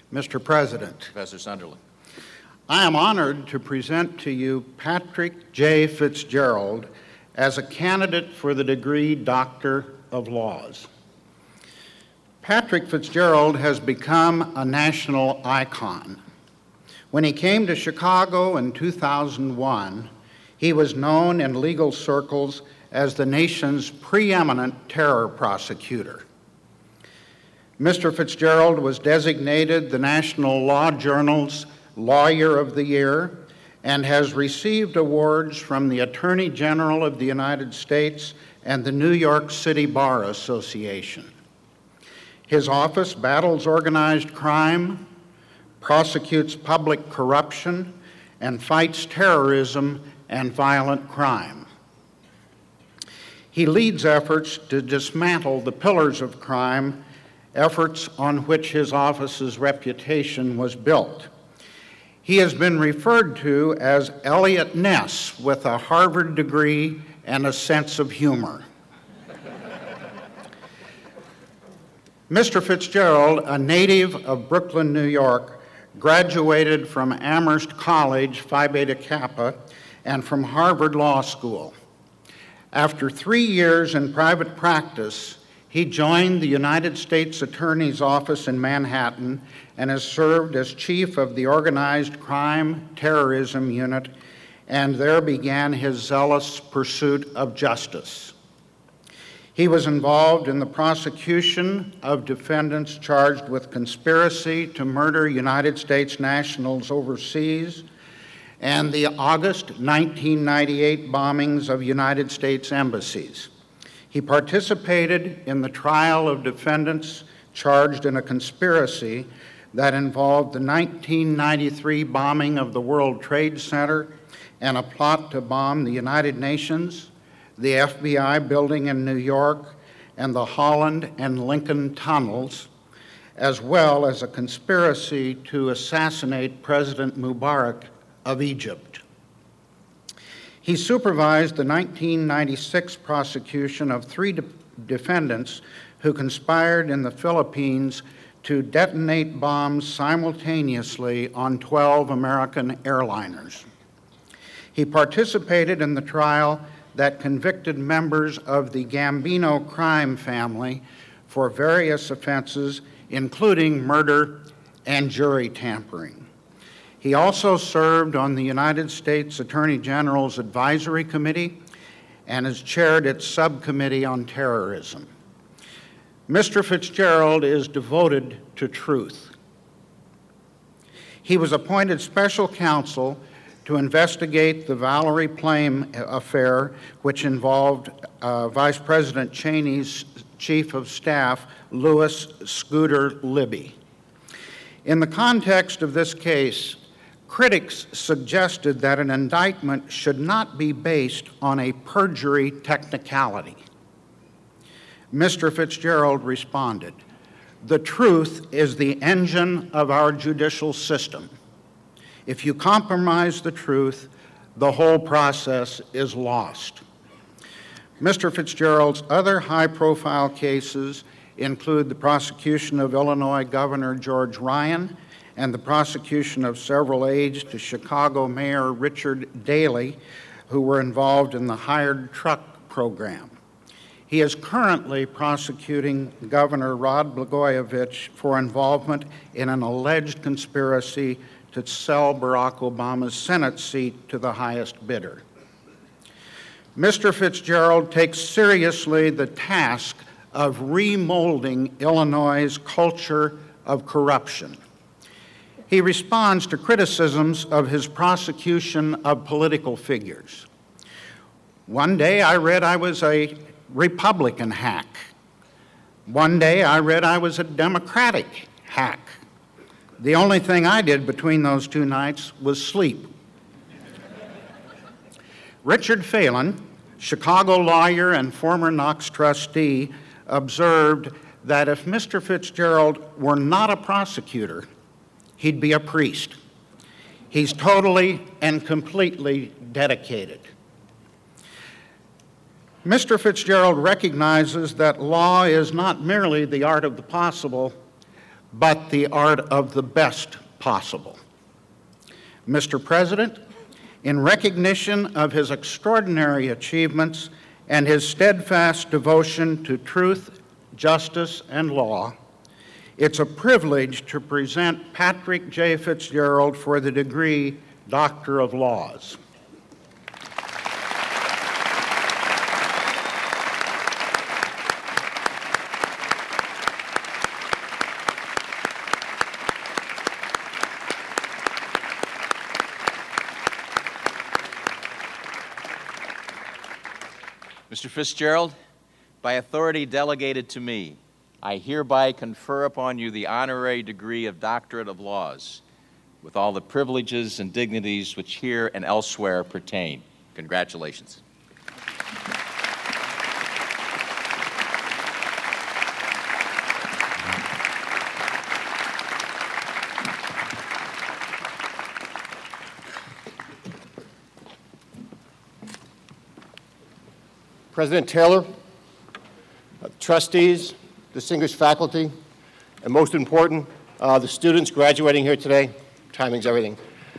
Mr. President, Professor Sunderland. I am honored to present to you Patrick J. Fitzgerald as a candidate for the degree Doctor of Laws. Patrick Fitzgerald has become a national icon. When he came to Chicago in 2001, he was known in legal circles as the nation's preeminent terror prosecutor. Mr. Fitzgerald was designated the National Law Journal's Lawyer of the Year and has received awards from the Attorney General of the United States and the New York City Bar Association. His office battles organized crime, prosecutes public corruption, and fights terrorism and violent crime. He leads efforts to dismantle the pillars of crime, efforts on which his office's reputation was built. He has been referred to as Eliot Ness with a Harvard degree and a sense of humor. Mr. Fitzgerald, a native of Brooklyn, New York, graduated from Amherst College, Phi Beta Kappa, and from Harvard Law School. After 3 years in private practice, he joined the United States Attorney's Office in Manhattan and has served as chief of the Organized Crime Terrorism Unit, and there began his zealous pursuit of justice. He was involved in the prosecution of defendants charged with conspiracy to murder United States nationals overseas and the August 1998 bombings of United States embassies. He participated in the trial of defendants charged in a conspiracy that involved the 1993 bombing of the World Trade Center and a plot to bomb the United Nations, the FBI building in New York, and the Holland and Lincoln tunnels, as well as a conspiracy to assassinate President Mubarak of Egypt. He supervised the 1996 prosecution of 3 defendants who conspired in the Philippines to detonate bombs simultaneously on 12 American airliners. He participated in the trial that convicted members of the Gambino crime family for various offenses, including murder and jury tampering. He also served on the United States Attorney General's Advisory Committee and has chaired its subcommittee on terrorism. Mr. Fitzgerald is devoted to truth. He was appointed special counsel to investigate the Valerie Plame affair, which involved Vice President Cheney's Chief of Staff, Louis Scooter Libby. In the context of this case, critics suggested that an indictment should not be based on a perjury technicality. Mr. Fitzgerald responded, "The truth is the engine of our judicial system. If you compromise the truth, the whole process is lost." Mr. Fitzgerald's other high-profile cases include the prosecution of Illinois Governor George Ryan and the prosecution of several aides to Chicago Mayor Richard Daley, who were involved in the hired truck program. He is currently prosecuting Governor Rod Blagojevich for involvement in an alleged conspiracy to sell Barack Obama's Senate seat to the highest bidder. Mr. Fitzgerald takes seriously the task of remolding Illinois' culture of corruption. He responds to criticisms of his prosecution of political figures. One day I read I was a Republican hack. One day I read I was a Democratic hack. The only thing I did between those 2 nights was sleep. Richard Phelan, Chicago lawyer and former Knox trustee, observed that if Mr. Fitzgerald were not a prosecutor, he'd be a priest. He's totally and completely dedicated. Mr. Fitzgerald recognizes that law is not merely the art of the possible, but the art of the best possible. Mr. President, in recognition of his extraordinary achievements and his steadfast devotion to truth, justice, and law, it's a privilege to present Patrick J. Fitzgerald for the degree Doctor of Laws. Mr. Fitzgerald, by authority delegated to me, I hereby confer upon you the honorary degree of Doctorate of Laws, with all the privileges and dignities which here and elsewhere pertain. Congratulations. President Taylor, trustees, distinguished faculty, and most important, the students graduating here today, timing's everything,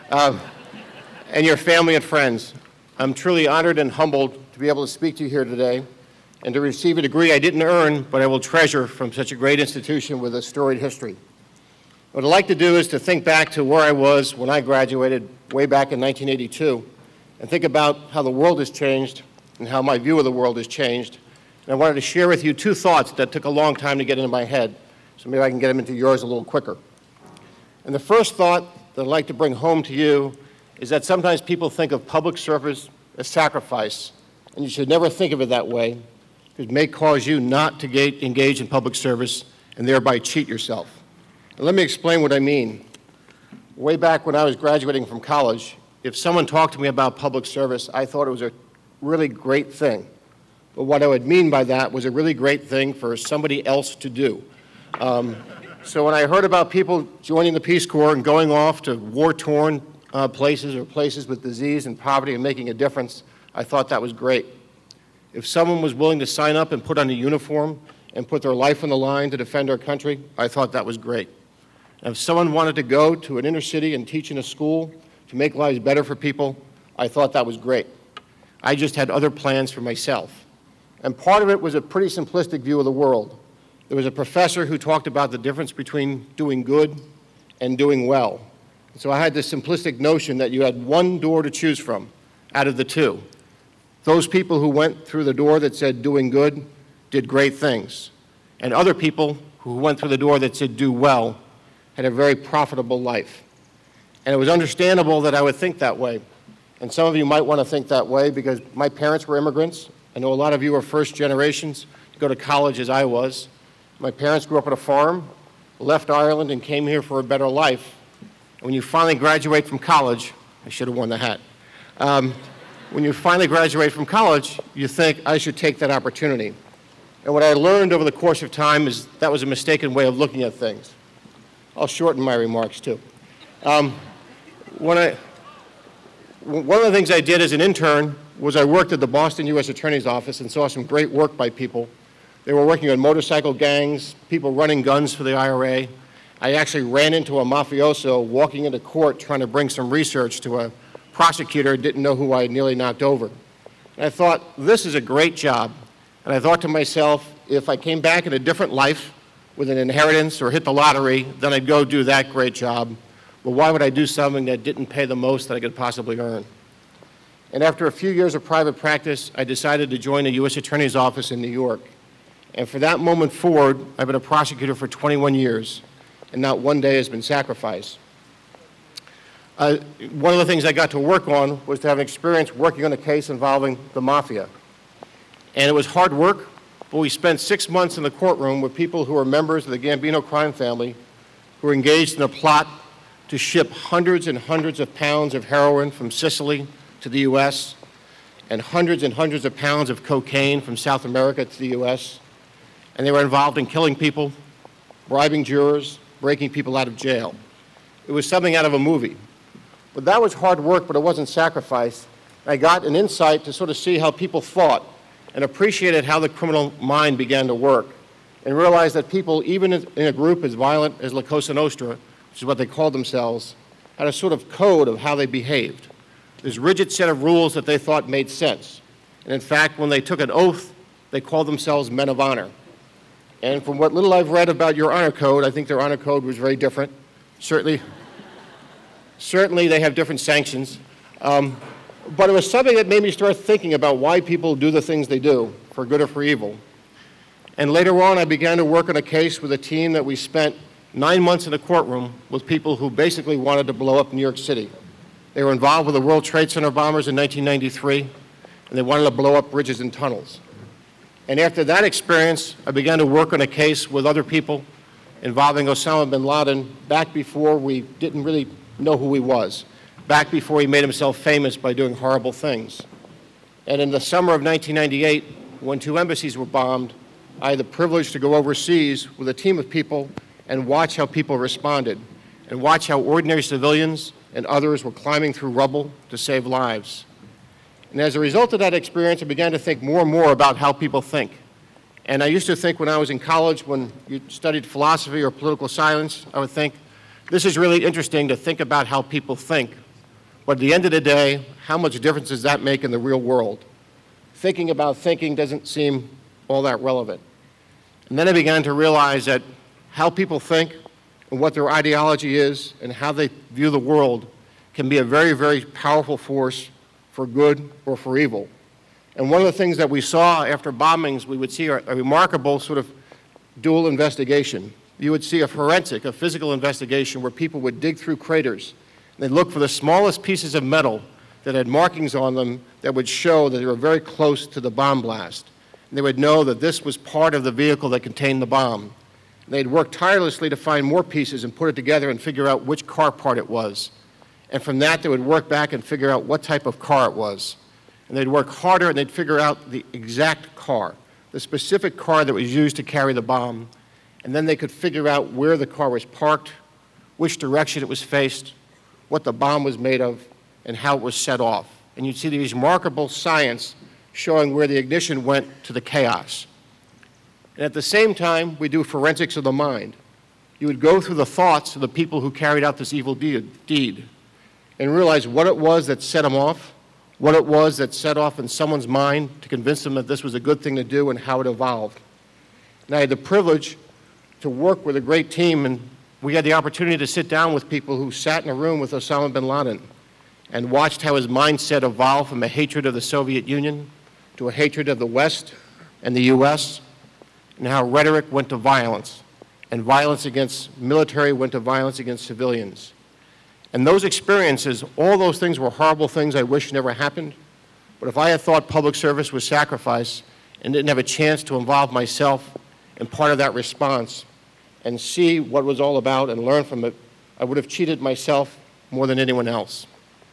and your family and friends. I'm truly honored and humbled to be able to speak to you here today and to receive a degree I didn't earn, but I will treasure from such a great institution with a storied history. What I'd like to do is to think back to where I was when I graduated way back in 1982 and think about how the world has changed and how my view of the world has changed. And I wanted to share with you two thoughts that took a long time to get into my head, so maybe I can get them into yours a little quicker. And the first thought that I'd like to bring home to you is that sometimes people think of public service as sacrifice, and you should never think of it that way, because it may cause you not to engage in public service and thereby cheat yourself. And let me explain what I mean. Way back when I was graduating from college, if someone talked to me about public service, I thought it was a really great thing. But what I would mean by that was a really great thing for somebody else to do. So when I heard about people joining the Peace Corps and going off to war-torn places or places with disease and poverty and making a difference, I thought that was great. If someone was willing to sign up and put on a uniform and put their life on the line to defend our country, I thought that was great. And if someone wanted to go to an inner city and teach in a school to make lives better for people, I thought that was great. I just had other plans for myself. And part of it was a pretty simplistic view of the world. There was a professor who talked about the difference between doing good and doing well. So I had this simplistic notion that you had one door to choose from out of the two. Those people who went through the door that said doing good did great things. And other people who went through the door that said do well had a very profitable life. And it was understandable that I would think that way. And some of you might want to think that way because my parents were immigrants. I know a lot of you are first generations to go to college as I was. My parents grew up on a farm, left Ireland, and came here for a better life. And when you finally graduate from college, I should have worn the hat. When you finally graduate from college, you think, I should take that opportunity. And what I learned over the course of time is that was a mistaken way of looking at things. I'll shorten my remarks, too. One of the things I did as an intern was I worked at the Boston U.S. Attorney's Office and saw some great work by people. They were working on motorcycle gangs, people running guns for the IRA. I actually ran into a mafioso walking into court trying to bring some research to a prosecutor who didn't know who I had nearly knocked over. And I thought, this is a great job. And I thought to myself, if I came back in a different life with an inheritance or hit the lottery, then I'd go do that great job. But why would I do something that didn't pay the most that I could possibly earn? And after a few years of private practice, I decided to join a U.S. Attorney's Office in New York. And from that moment forward, I've been a prosecutor for 21 years, and not one day has been sacrificed. One of the things I got to work on was to have an experience working on a case involving the mafia. And it was hard work, but we spent 6 months in the courtroom with people who were members of the Gambino crime family who were engaged in a plot to ship hundreds and hundreds of pounds of heroin from Sicily to the U.S. and hundreds of pounds of cocaine from South America to the U.S. And they were involved in killing people, bribing jurors, breaking people out of jail. It was something out of a movie. But that was hard work, but it wasn't sacrifice. I got an insight to sort of see how people thought and appreciated how the criminal mind began to work and realized that people, even in a group as violent as La Cosa Nostra, which is what they called themselves, had a sort of code of how they behaved. This rigid set of rules that they thought made sense. And in fact, when they took an oath, they called themselves men of honor. And from what little I've read about your honor code, I think their honor code was very different. Certainly they have different sanctions. But it was something that made me start thinking about why people do the things they do, for good or for evil. And later on, I began to work on a case with a team that we spent 9 months in a courtroom with people who basically wanted to blow up New York City. They were involved with the World Trade Center bombers in 1993, and they wanted to blow up bridges and tunnels. And after that experience, I began to work on a case with other people involving Osama bin Laden back before we didn't really know who he was, back before he made himself famous by doing horrible things. And in the summer of 1998, when 2 embassies were bombed, I had the privilege to go overseas with a team of people and watch how people responded, and watch how ordinary civilians and others were climbing through rubble to save lives. And as a result of that experience, I began to think more and more about how people think. And I used to think when I was in college, when you studied philosophy or political science, I would think, this is really interesting to think about how people think. But at the end of the day, how much difference does that make in the real world? Thinking about thinking doesn't seem all that relevant. And then I began to realize that how people think and what their ideology is and how they view the world can be a very, very powerful force for good or for evil. And one of the things that we saw after bombings, we would see a remarkable sort of dual investigation. You would see a forensic, a physical investigation where people would dig through craters. They'd look for the smallest pieces of metal that had markings on them that would show that they were very close to the bomb blast. And they would know that this was part of the vehicle that contained the bomb. And they'd work tirelessly to find more pieces and put it together and figure out which car part it was. And from that, they would work back and figure out what type of car it was. And they'd work harder and they'd figure out the exact car, the specific car that was used to carry the bomb. And then they could figure out where the car was parked, which direction it was faced, what the bomb was made of, and how it was set off. And you'd see these remarkable science showing where the ignition went to the chaos. And at the same time, we do forensics of the mind. You would go through the thoughts of the people who carried out this evil deed and realize what it was that set them off, what it was that set off in someone's mind to convince them that this was a good thing to do and how it evolved. And I had the privilege to work with a great team, and we had the opportunity to sit down with people who sat in a room with Osama bin Laden and watched how his mindset evolved from a hatred of the Soviet Union to a hatred of the West and the U.S., and how rhetoric went to violence, and violence against military went to violence against civilians. And those experiences, all those things were horrible things I wish never happened, but if I had thought public service was sacrifice and didn't have a chance to involve myself in part of that response and see what it was all about and learn from it, I would have cheated myself more than anyone else.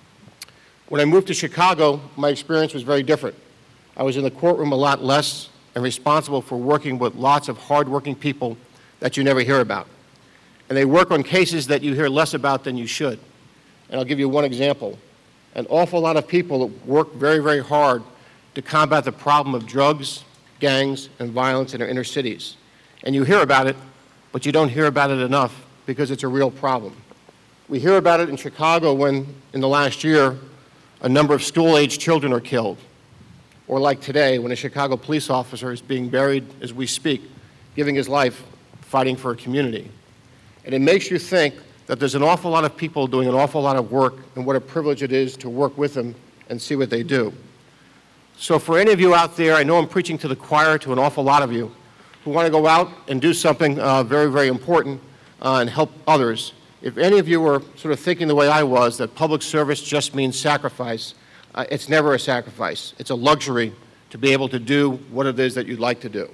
When I moved to Chicago, my experience was very different. I was in the courtroom a lot less and responsible for working with lots of hardworking people that you never hear about. And they work on cases that you hear less about than you should. And I'll give you one example. An awful lot of people work very, very hard to combat the problem of drugs, gangs, and violence in our inner cities. And you hear about it, but you don't hear about it enough because it's a real problem. We hear about it in Chicago when, in the last year, a number of school-aged children are killed. Or like today, when a Chicago police officer is being buried as we speak, giving his life, fighting for a community. And it makes you think that there's an awful lot of people doing an awful lot of work, and what a privilege it is to work with them and see what they do. So for any of you out there, I know I'm preaching to the choir, to an awful lot of you, who want to go out and do something very, very important and help others. If any of you were sort of thinking the way I was, that public service just means sacrifice, it's never a sacrifice. It's a luxury to be able to do what it is that you'd like to do.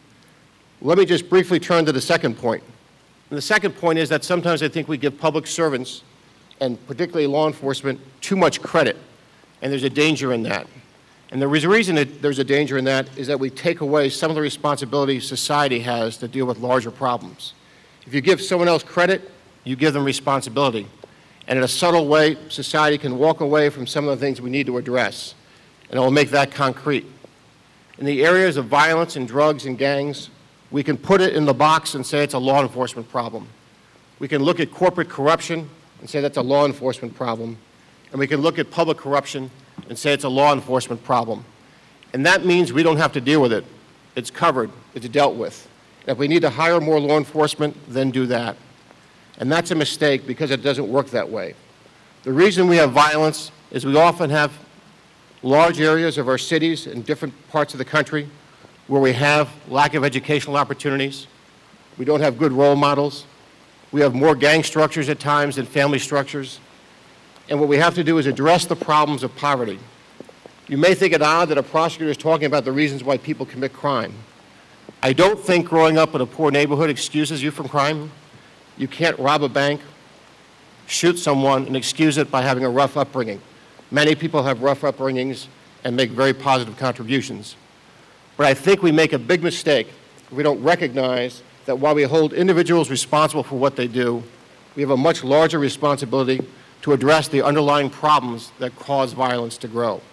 Let me just briefly turn to the second point. And the second point is that sometimes I think we give public servants, and particularly law enforcement, too much credit, and there's a danger in that. And the reason that there's a danger in that is that we take away some of the responsibilities society has to deal with larger problems. If you give someone else credit, you give them responsibility. And in a subtle way, society can walk away from some of the things we need to address. And it will make that concrete. In the areas of violence and drugs and gangs, We can put it in the box and say it's a law enforcement problem. We can look at corporate corruption and say that's a law enforcement problem. And we can look at public corruption and say it's a law enforcement problem. And that means we don't have to deal with it. It's covered. It's dealt with. If we need to hire more law enforcement, then do that. And that's a mistake because it doesn't work that way. The reason we have violence is we often have large areas of our cities in different parts of the country where we have lack of educational opportunities. We don't have good role models. We have more gang structures at times than family structures. And what we have to do is address the problems of poverty. You may think it odd that a prosecutor is talking about the reasons why people commit crime. I don't think growing up in a poor neighborhood excuses you from crime. You can't rob a bank, shoot someone, and excuse it by having a rough upbringing. Many people have rough upbringings and make very positive contributions. But I think we make a big mistake if we don't recognize that while we hold individuals responsible for what they do, we have a much larger responsibility to address the underlying problems that cause violence to grow.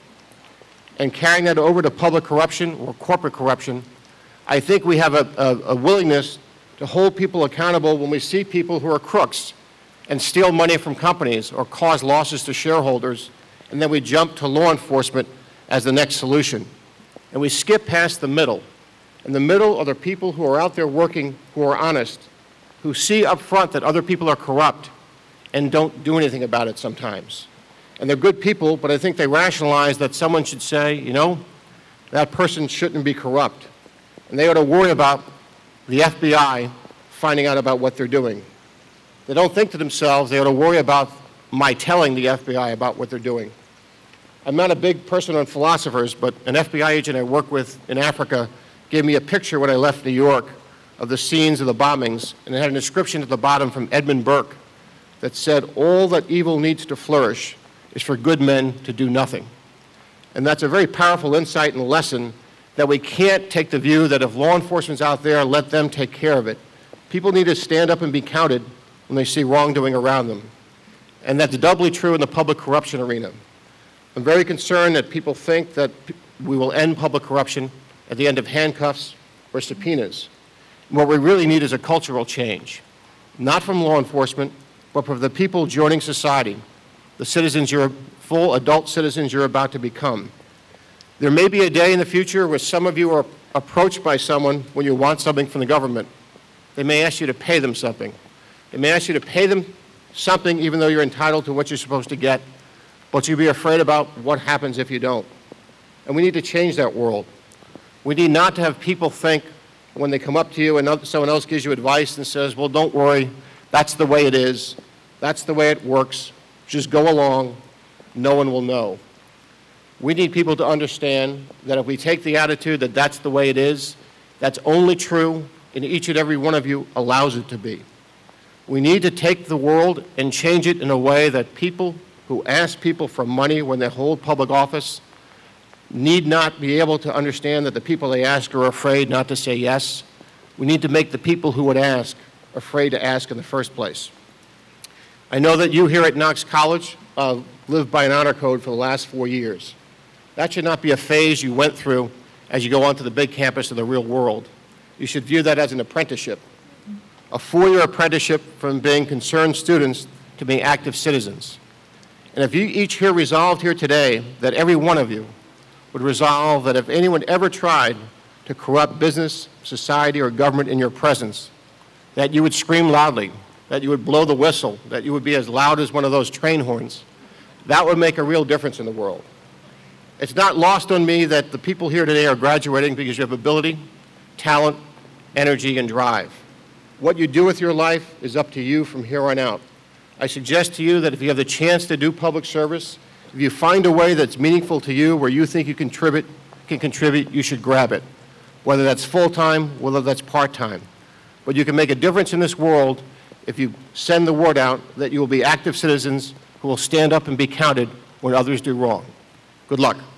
And carrying that over to public corruption or corporate corruption, I think we have a willingness to hold people accountable when we see people who are crooks and steal money from companies or cause losses to shareholders, and then we jump to law enforcement as the next solution. And we skip past the middle. In the middle are the people who are out there working, who are honest, who see up front that other people are corrupt and don't do anything about it sometimes. And they're good people, but I think they rationalize that someone should say, you know, that person shouldn't be corrupt. And they ought to worry about the FBI finding out about what they're doing. They don't think to themselves, they ought to worry about my telling the FBI about what they're doing. I'm not a big person on philosophers, but an FBI agent I work with in Africa gave me a picture when I left New York of the scenes of the bombings, and it had an inscription at the bottom from Edmund Burke that said, all that evil needs to flourish is for good men to do nothing. And that's a very powerful insight and lesson that we can't take the view that if law enforcement's out there, let them take care of it. People need to stand up and be counted when they see wrongdoing around them. And that's doubly true in the public corruption arena. I'm very concerned that people think that we will end public corruption at the end of handcuffs or subpoenas. What we really need is a cultural change, not from law enforcement, but from the people joining society, the citizens full adult citizens you're about to become. There may be a day in the future where some of you are approached by someone when you want something from the government. They may ask you to pay them something. They may ask you to pay them something even though you're entitled to what you're supposed to get, but you'll be afraid about what happens if you don't. And we need to change that world. We need not to have people think when they come up to you and someone else gives you advice and says, well, don't worry, that's the way it is, that's the way it works, just go along, no one will know. We need people to understand that if we take the attitude that that's the way it is, that's only true and each and every one of you allows it to be. We need to take the world and change it in a way that people who ask people for money when they hold public office need not be able to understand that the people they ask are afraid not to say yes. We need to make the people who would ask afraid to ask in the first place. I know that you here at Knox College lived by an honor code for the last 4 years. That should not be a phase you went through as you go onto the big campus of the real world. You should view that as an apprenticeship, a 4-year apprenticeship from being concerned students to being active citizens. And if you each here resolved here today that every one of you would resolve that if anyone ever tried to corrupt business, society, or government in your presence, that you would scream loudly, that you would blow the whistle, that you would be as loud as one of those train horns, that would make a real difference in the world. It's not lost on me that the people here today are graduating because you have ability, talent, energy, and drive. What you do with your life is up to you from here on out. I suggest to you that if you have the chance to do public service, if you find a way that's meaningful to you, where you think you can contribute, you should grab it, whether that's full-time, whether that's part-time. But you can make a difference in this world if you send the word out that you will be active citizens who will stand up and be counted when others do wrong. Good luck.